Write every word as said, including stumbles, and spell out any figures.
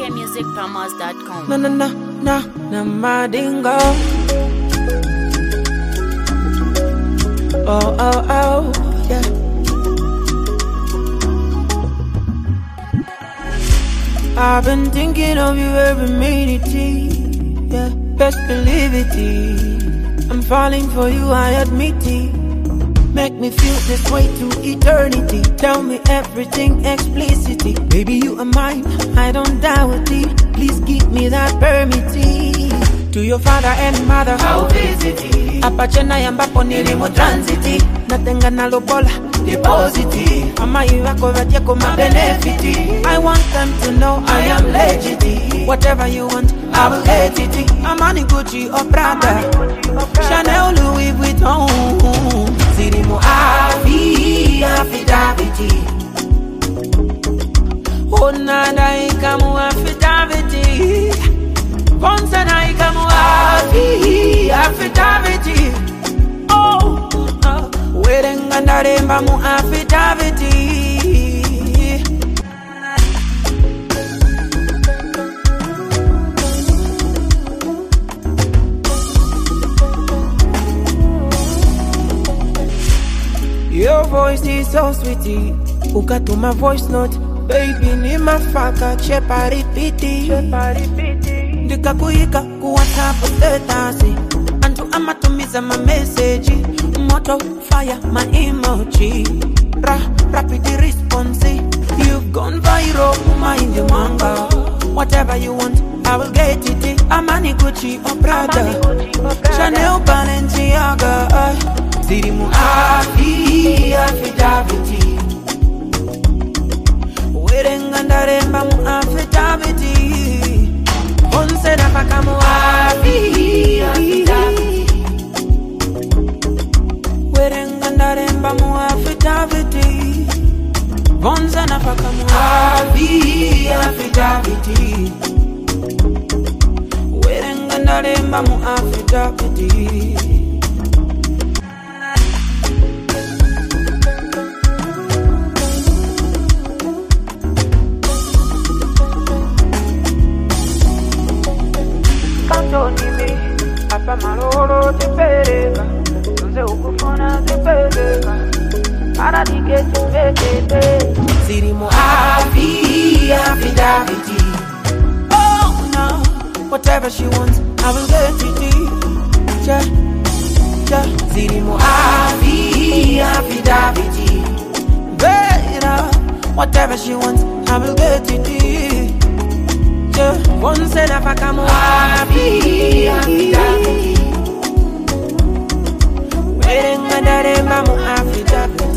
k music promos dot com. Na na na na na madingo. Oh oh oh yeah. I've been thinking of you every minute, yeah. Best believe it, I'm falling for you, I admit it. Make me feel this way to eternity. Tell me everything explicitly. Baby, you are mine, I don't doubt it. Please give me that permit. To your father and mother, how visit it? Apachena yambapo nilimo transiti. Natenga nalobola deposit. Ama iwako vatia kuma benefit. I want them to know I am legit. Whatever you want, I will get it. Amani Gucci or Prada, Chanel, Louis Vuitton. Sirimu afi, afi daviti. Onada ikamu afi daviti. Konsana ikamu afi, afi daviti. Oh, uh, werenga ndaremba mu afi daviti. Your voice is so sweetie. Ukatuma voice note, baby ni mafaka chepa repeati. Ndika kuika kuwhatsapp status. Antu amatumiza ma message. Moto fire my emoji. Ra rapid response. You've gone viral, mind the manga. Whatever you want, I will get it. Amani Gucci or Prada, Chanel, Balenciaga. Sirimu afi, afi daviti. Werenga ndaremba mu afi daviti. Onse na paka mu afi, afi daviti. Werenga ndaremba mu afi daviti. Onse na paka mu afi, afi daviti. Werenga ndaremba mu afi daviti. Apa maloro te pereka, nze ukufuna te pereka. Para dike te pekete. Sirimu afi, afi daviti. Oh no, whatever she wants, I will get it. Ja, ja. Sirimu afi, afi daviti. Better, whatever she wants, I will get it. Once na pakamu afi, afi daviti. Werenga ndaremba mu afi daviti.